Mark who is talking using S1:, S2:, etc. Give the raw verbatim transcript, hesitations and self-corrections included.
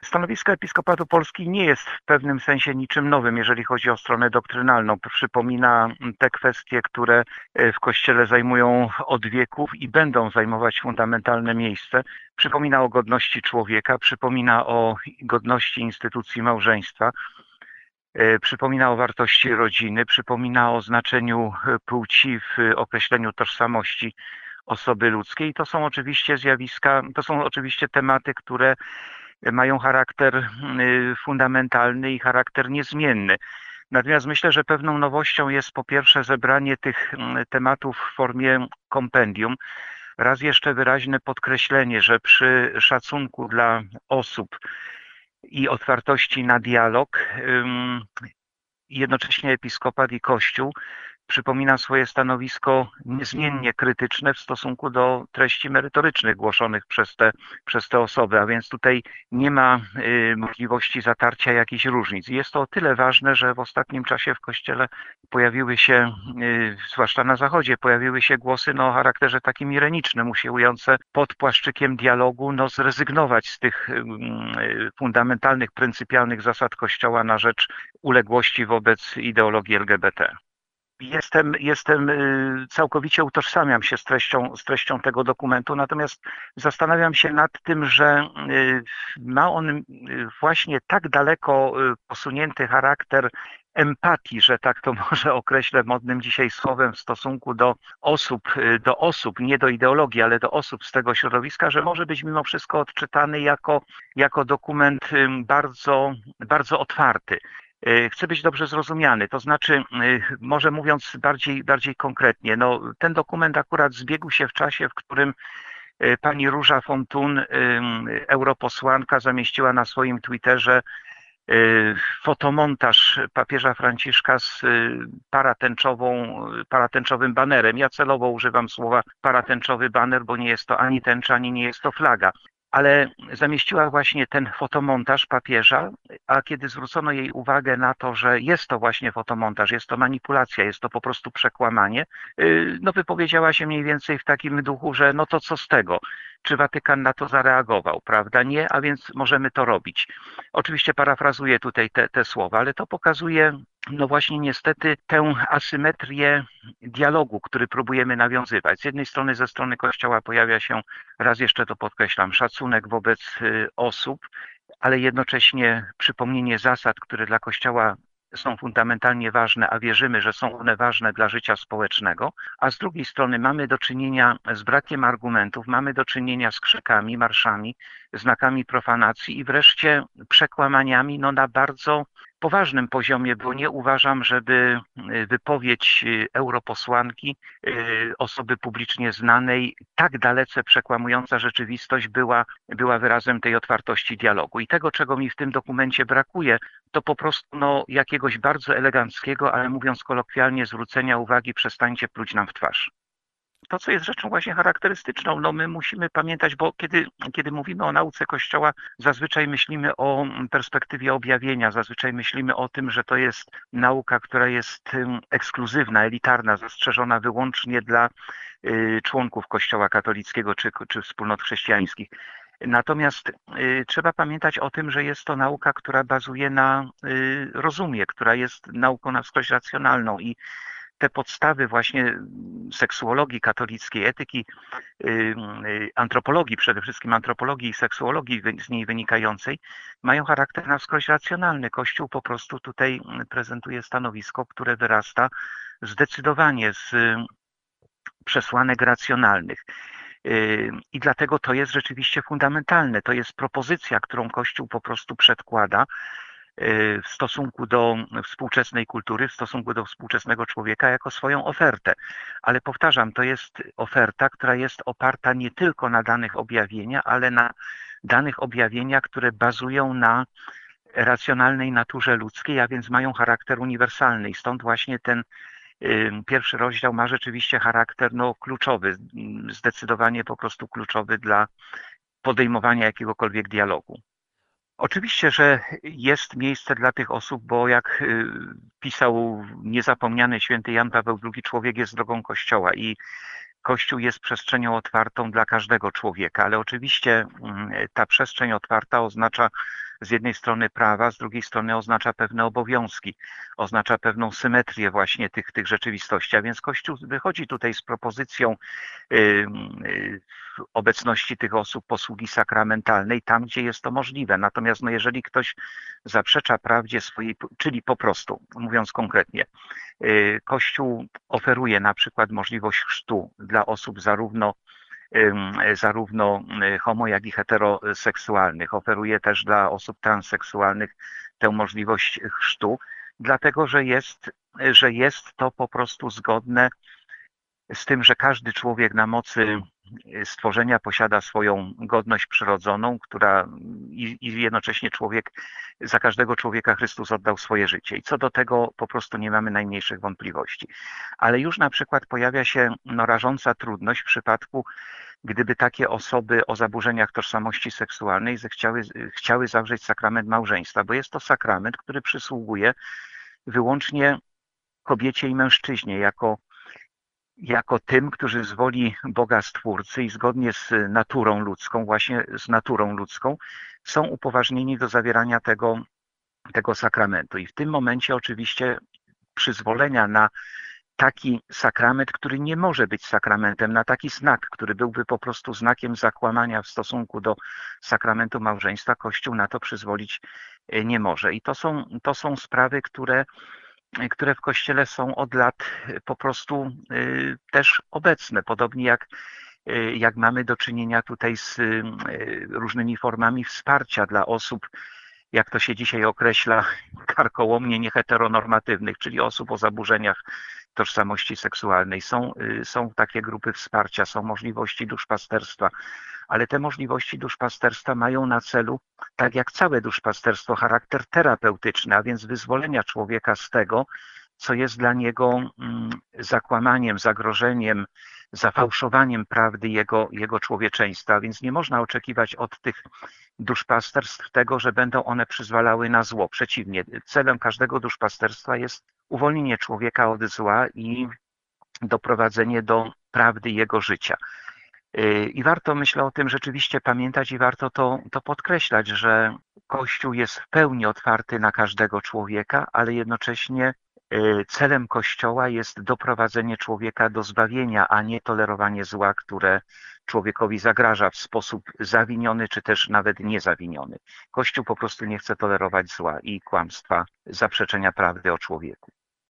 S1: Stanowisko Episkopatu Polski nie jest w pewnym sensie niczym nowym, jeżeli chodzi o stronę doktrynalną. Przypomina te kwestie, które w Kościele zajmują od wieków i będą zajmować fundamentalne miejsce. Przypomina o godności człowieka, przypomina o godności instytucji małżeństwa, przypomina o wartości rodziny, przypomina o znaczeniu płci w określeniu tożsamości osoby ludzkiej. To są oczywiście zjawiska, to są oczywiście tematy, które mają charakter fundamentalny i charakter niezmienny. Natomiast myślę, że pewną nowością jest po pierwsze zebranie tych tematów w formie kompendium. Raz jeszcze wyraźne podkreślenie, że przy szacunku dla osób i otwartości na dialog, jednocześnie Episkopat i Kościół przypomina swoje stanowisko niezmiennie krytyczne w stosunku do treści merytorycznych głoszonych przez te, przez te osoby, a więc tutaj nie ma y, możliwości zatarcia jakichś różnic. I jest to o tyle ważne, że w ostatnim czasie w Kościele pojawiły się, y, zwłaszcza na Zachodzie, pojawiły się głosy no, o charakterze takim ironicznym, usiłujące pod płaszczykiem dialogu no, zrezygnować z tych y, fundamentalnych, pryncypialnych zasad Kościoła na rzecz uległości wobec ideologii L G B T. Jestem, jestem całkowicie utożsamiam się z treścią, z treścią tego dokumentu, natomiast zastanawiam się nad tym, że ma on właśnie tak daleko posunięty charakter empatii, że tak to może określę modnym dzisiaj słowem, w stosunku do osób, do osób, nie do ideologii, ale do osób z tego środowiska, że może być mimo wszystko odczytany jako, jako dokument bardzo, bardzo otwarty. Chcę być dobrze zrozumiany, to znaczy, może mówiąc bardziej, bardziej konkretnie, no, ten dokument akurat zbiegł się w czasie, w którym pani Róża von Thun, europosłanka, zamieściła na swoim Twitterze fotomontaż papieża Franciszka z paratęczową, paratęczowym banerem. Ja celowo używam słowa paratęczowy baner, bo nie jest to ani tęcza, ani nie jest to flaga. Ale zamieściła właśnie ten fotomontaż papieża, a kiedy zwrócono jej uwagę na to, że jest to właśnie fotomontaż, jest to manipulacja, jest to po prostu przekłamanie, no wypowiedziała się mniej więcej w takim duchu, że no to co z tego? Czy Watykan na to zareagował, prawda? Nie, a więc możemy to robić. Oczywiście parafrazuję tutaj te, te słowa, ale to pokazuje no właśnie niestety tę asymetrię dialogu, który próbujemy nawiązywać. Z jednej strony ze strony Kościoła pojawia się, raz jeszcze to podkreślam, szacunek wobec osób, ale jednocześnie przypomnienie zasad, które dla Kościoła są fundamentalnie ważne, a wierzymy, że są one ważne dla życia społecznego, a z drugiej strony mamy do czynienia z brakiem argumentów, mamy do czynienia z krzykami, marszami, znakami profanacji i wreszcie przekłamaniami no, na bardzo poważnym poziomie, bo nie uważam, żeby wypowiedź europosłanki, osoby publicznie znanej, tak dalece przekłamująca rzeczywistość była, była wyrazem tej otwartości dialogu. I tego, czego mi w tym dokumencie brakuje, to po prostu no, jakiegoś bardzo eleganckiego, ale mówiąc kolokwialnie, zwrócenia uwagi, przestańcie pluć nam w twarz. To, co jest rzeczą właśnie charakterystyczną, no my musimy pamiętać, bo kiedy, kiedy mówimy o nauce Kościoła, zazwyczaj myślimy o perspektywie objawienia, zazwyczaj myślimy o tym, że to jest nauka, która jest ekskluzywna, elitarna, zastrzeżona wyłącznie dla y, członków Kościoła katolickiego czy, czy wspólnot chrześcijańskich. Natomiast y, trzeba pamiętać o tym, że jest to nauka, która bazuje na y, rozumie, która jest nauką na wskroś racjonalną i te podstawy właśnie seksuologii katolickiej, etyki, antropologii, przede wszystkim antropologii i seksuologii z niej wynikającej, mają charakter na wskroś racjonalny. Kościół po prostu tutaj prezentuje stanowisko, które wyrasta zdecydowanie z przesłanek racjonalnych. I dlatego to jest rzeczywiście fundamentalne. To jest propozycja, którą Kościół po prostu przedkłada w stosunku do współczesnej kultury, w stosunku do współczesnego człowieka jako swoją ofertę. Ale powtarzam, to jest oferta, która jest oparta nie tylko na danych objawienia, ale na danych objawienia, które bazują na racjonalnej naturze ludzkiej, a więc mają charakter uniwersalny. I stąd właśnie ten pierwszy rozdział ma rzeczywiście charakter no, kluczowy, zdecydowanie po prostu kluczowy dla podejmowania jakiegokolwiek dialogu. Oczywiście, że jest miejsce dla tych osób, bo jak pisał niezapomniany święty Jan Paweł drugi, człowiek jest drogą Kościoła i Kościół jest przestrzenią otwartą dla każdego człowieka, ale oczywiście ta przestrzeń otwarta oznacza z jednej strony prawa, z drugiej strony oznacza pewne obowiązki, oznacza pewną symetrię właśnie tych, tych rzeczywistości. A więc Kościół wychodzi tutaj z propozycją y, y, obecności tych osób, posługi sakramentalnej tam, gdzie jest to możliwe. Natomiast no, jeżeli ktoś zaprzecza prawdzie swojej, czyli po prostu, mówiąc konkretnie, y, Kościół oferuje na przykład możliwość chrztu dla osób zarówno zarówno homo, jak i heteroseksualnych. Oferuje też dla osób transseksualnych tę możliwość chrztu, dlatego że jest, że jest to po prostu zgodne z tym, że każdy człowiek na mocy stworzenia posiada swoją godność przyrodzoną, która i, i jednocześnie człowiek, za każdego człowieka Chrystus oddał swoje życie. I co do tego po prostu nie mamy najmniejszych wątpliwości. Ale już na przykład pojawia się no, rażąca trudność w przypadku, gdyby takie osoby o zaburzeniach tożsamości seksualnej zechciały, chciały zawrzeć sakrament małżeństwa, bo jest to sakrament, który przysługuje wyłącznie kobiecie i mężczyźnie jako jako tym, którzy z woli Boga Stwórcy i zgodnie z naturą ludzką, właśnie z naturą ludzką, są upoważnieni do zawierania tego, tego sakramentu. I w tym momencie oczywiście przyzwolenia na taki sakrament, który nie może być sakramentem, na taki znak, który byłby po prostu znakiem zakłamania w stosunku do sakramentu małżeństwa, Kościół na to przyzwolić nie może. I to są, to są sprawy, które które w Kościele są od lat po prostu też obecne, podobnie jak, jak mamy do czynienia tutaj z różnymi formami wsparcia dla osób, jak to się dzisiaj określa, karkołomnie nieheteronormatywnych, czyli osób o zaburzeniach tożsamości seksualnej. Są, są takie grupy wsparcia, są możliwości duszpasterstwa, ale te możliwości duszpasterstwa mają na celu, tak jak całe duszpasterstwo, charakter terapeutyczny, a więc wyzwolenia człowieka z tego, co jest dla niego zakłamaniem, zagrożeniem, zafałszowaniem prawdy jego, jego człowieczeństwa. Więc nie można oczekiwać od tych duszpasterstw tego, że będą one przyzwalały na zło. Przeciwnie, celem każdego duszpasterstwa jest uwolnienie człowieka od zła i doprowadzenie do prawdy jego życia. I warto, myślę, o tym rzeczywiście pamiętać i warto to, to podkreślać, że Kościół jest w pełni otwarty na każdego człowieka, ale jednocześnie celem Kościoła jest doprowadzenie człowieka do zbawienia, a nie tolerowanie zła, które człowiekowi zagraża w sposób zawiniony, czy też nawet niezawiniony. Kościół po prostu nie chce tolerować zła i kłamstwa, zaprzeczenia prawdy o człowieku.